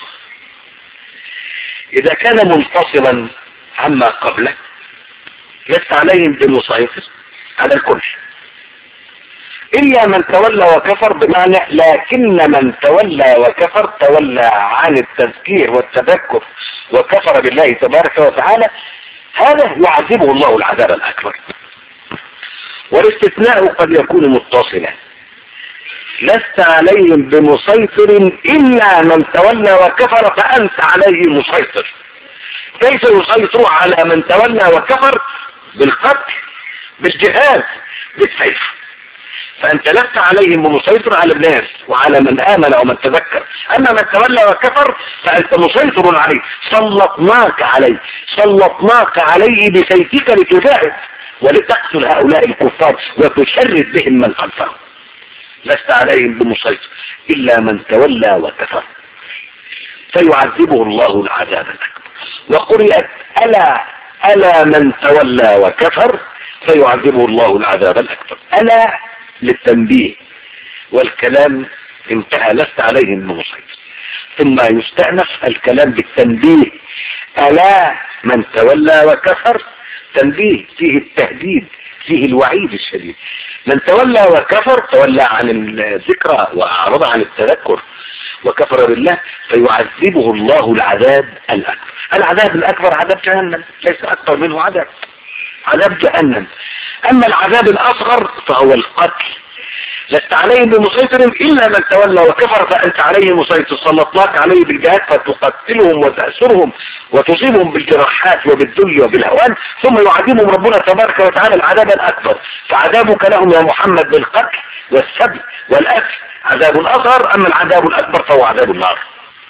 إذا كان منفصلا عما قبله لست عليهم بمسيطر على الكل. إلا من تولى وكفر بمعنى لكن من تولى وكفر تولى عن التذكير والتذكر وكفر بالله تبارك وتعالى، هذا يعذبه الله العذاب الأكبر. والاستثناء قد يكون متصلا. لست عليهم بمسيطر إلا من تولى وكفر فأنت عليه مسيطر. كيف يسيطر على من تولى وكفر؟ بالقتل، بالجهاد، بالسيف. فأنت لست عليهم بمسيطر على الناس وعلى من آمن ومن تذكر. أما من تولى وكفر فأنت مسيطر عليه. سلطناك عليه، سلطناك عليه بسيفك لتجاهد ولتقتل هؤلاء الكفار وتشرد بهم من خلفهم. لست عليهم بمسيطر إلا من تولى وكفر فيعذبه الله العذاب الأكبر. وقرئت ألا من تولى وكفر فيعذبه الله العذاب الأكبر. ألا للتنبيه والكلام انتهى. لست عليهم بمسيطر. ثم يستأنف الكلام بالتنبيه. ألا من تولى وكفر، تنبيه فيه التهديد، فيه الوعيد الشديد. من تولى وكفر تولى عن الذكرى وأعرض عن التذكر وكفر بالله فيعذبه الله العذاب الأكبر. العذاب الأكبر عذاب جهنم، ليس أكبر منه عذاب جهنم. أما العذاب الأصغر فهو القتل. لست عليهم بمسيطر إلا من تولى وكفر فأنت عليه مسيطر. سلطناك عليه بالجهاد فتقتلهم وتأسرهم وتصيبهم بالجراحات وبالذل وبالهوان، ثم يعذبهم ربنا تبارك وتعالى العذاب الأكبر. فعذابك لهم يا محمد بالقتل والسبي والأكل عذاب أصغر، أما العذاب الأكبر فهو عذاب النار.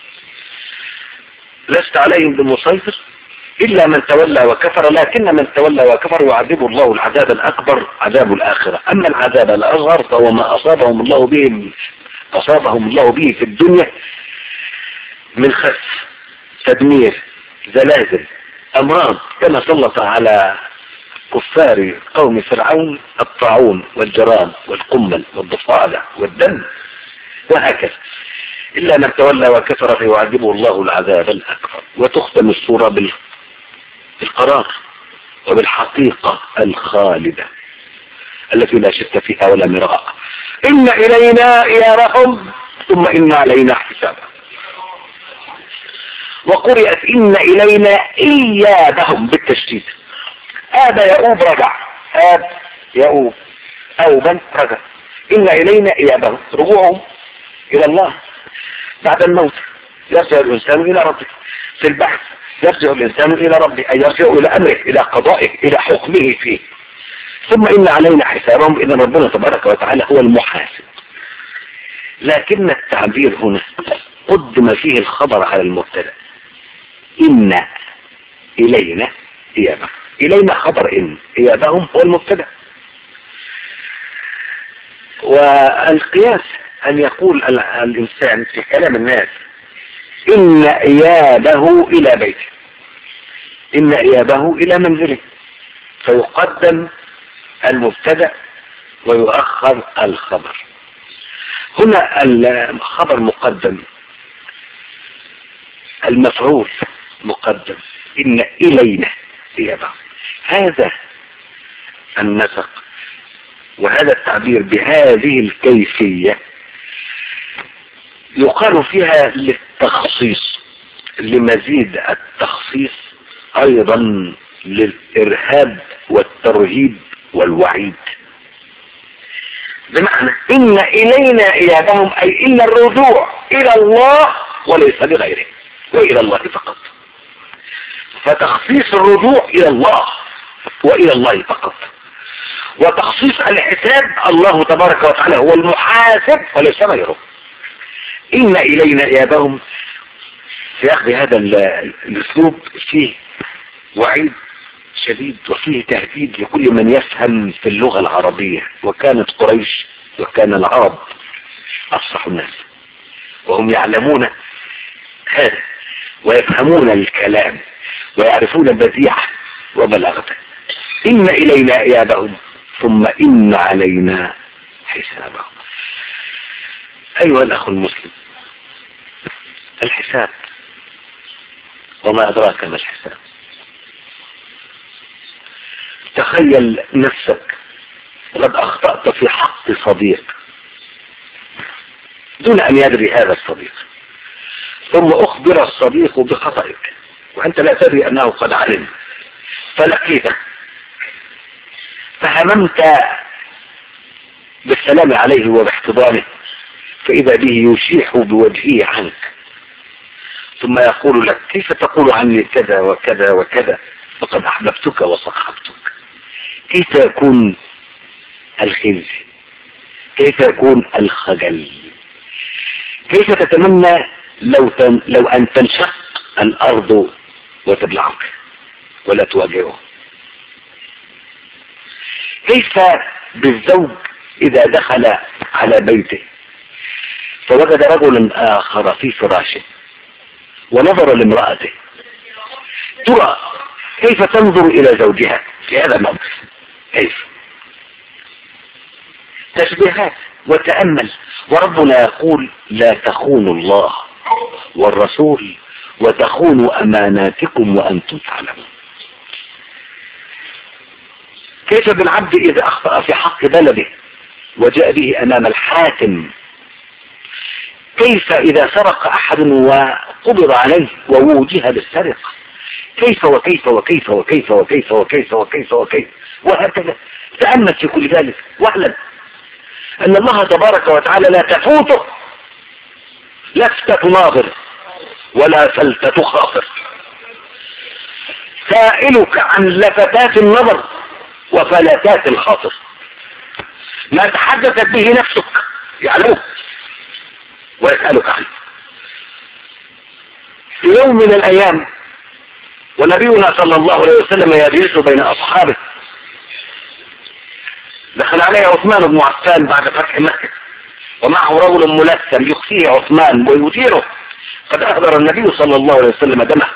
لست عليهم بمسيطر إلا من تولى وكفر، لكن من تولى وكفر يعذبه الله العذاب الأكبر عذاب الآخرة. أما العذاب الأصغر فهو ما أصابهم الله به في الدنيا من خسف، تدمير، زلازل، أمراض، كما سلط على كفار قوم فرعون الطاعون والجرام والقمل والضفادع والدم وهكذا. إلا من تولى وكفر فيعذبه الله العذاب الأكبر. وتختم السورة بالقرار وبالحقيقة الخالدة التي لا شك فيها ولا مراء. إن إلينا إيابهم ثم إن علينا حسابهم. وقرئت إن إلينا إيابهم بالتشديد آب يؤوب رجع، آب يؤوب، أوبا رجع. إن إلينا إيابهم، رجوعهم إلى الله بعد الموت. يرجع الإنسان إلى ربه. في البحث يرجع الإنسان إلى ربه، أي يرجع إلى أمره، إلى قضائه، إلى حكمه فيه. ثم إن علينا حسابهم، إذا ربنا تبارك وتعالى هو المحاسب. لكن التعبير هنا قدم فيه الخبر على المبتدا. إن إلينا إيابهم، إلينا خبر إن، إيابهم هو المبتدا. والقياس أن يقول الإنسان في كلام الناس إن إيابه إلى بيته، إن إيابه إلى منزله، فيقدم المبتدا ويؤخر الخبر. هنا الخبر مقدم، المفعول مقدم، إن إلينا إيابه. هذا النسق وهذا التعبير بهذه الكيفية يقال فيها للتخصيص، لمزيد التخصيص، أيضا للإرهاب والترهيب والوعيد. بمعنى إن إلينا إيابهم، أي إن الرجوع إلى الله وليس لغيره، وإلى الله فقط. فتخصيص الرجوع إلى الله وإلى الله فقط، وتخصيص الحساب الله تبارك وتعالى هو المحاسب وليس غيره. إن إلينا إيابهم، في أخذ هذا الأسلوب فيه وعيد شديد وفيه تهديد لكل من يفهم في اللغة العربية. وكانت قريش وكان العرب أفصح الناس، وهم يعلمون هذا ويفهمون الكلام ويعرفون بديعة وبلاغته. إن إلينا إيابهم ثم إن علينا حسابهم. أيها الأخ المسلم، الحساب وما أدراك ما الحساب. تخيل نفسك قد أخطأت في حق صديق دون أن يدري هذا الصديق، ثم أخبر الصديق بخطئك وأنت لا تدري أنه قد علم، فلقيته فهممت بالسلام عليه وباحتضانه، فإذا به يشيح بوجهه عنك، ثم يقول لك كيف تقول عني كذا وكذا وكذا فقد أحببتك وصحبتك. كيف يكون الخزي؟ كيف يكون الخجل؟ كيف تتمنى لو أن تنشق الأرض وتبلعك ولا تواجهه؟ كيف بالزوج إذا دخل على بيته فوجد رجلا آخر في فراشه ونظر لامرأته، ترى كيف تنظر إلى زوجها في هذا الموقف؟ كيف؟ تشبيهات وتأمل. وربنا يقول لا تخونوا الله والرسول وتخونوا أماناتكم وأنتم تعلمون. كيف بالعبد إذا أخطأ في حق بلده وجاء به أمام الحاكم؟ كيف إذا سرق أحد وقبض عليه ووجه للسرقة؟ كيف وكيف وكيف وكيف وكيف وكيف وكيف وكيف وهكذا. تأمل في كل ذلك واعلم أن الله تبارك وتعالى لا تفوته لفتة ناظر ولا فلتة خاطر. سائلك عن لفتات النظر وفلتات الخاطر، ما تحدثت به نفسك يعلمه ويسألك عنه. في يوم من الأيام ونبينا صلى الله عليه وسلم يجلس بين أصحابه، دخل عليه عثمان بن عفان بعد فتح مكة ومعه رجل ملثم يخفيه عثمان ويثيره، قد أهدر النبي صلى الله عليه وسلم دمه،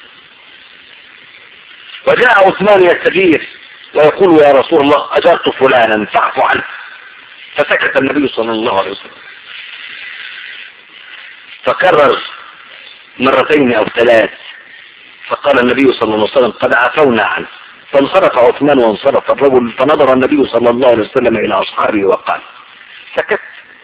وجاء عثمان يستجير ويقول يا رسول الله أجرت فلانا فاعف عنه، فسكت النبي صلى الله عليه وسلم. فكرر مرتين أو ثلاث، فقال النبي صلى الله عليه وسلم قد عفونا عنه. فانصرف عثمان وانصرف الرجل، فنظر النبي صلى الله عليه وسلم إلى أصحابه وقال سكت،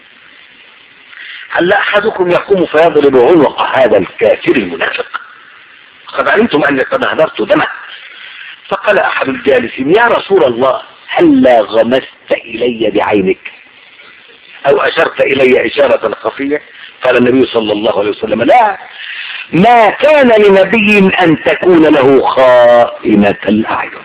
هل أحدكم يقوم فيضرب عنق هذا الكافر المنافق؟ قد علمتم أني قد أهدرت دمه فقال أحد الجالسين: يا رسول الله، هلا غمست إلي بعينك أو أشرت إلي إشارة خفية؟ قال النبي صلى الله عليه وسلم: لا، ما كان لنبي أن تكون له خائنة الأعين.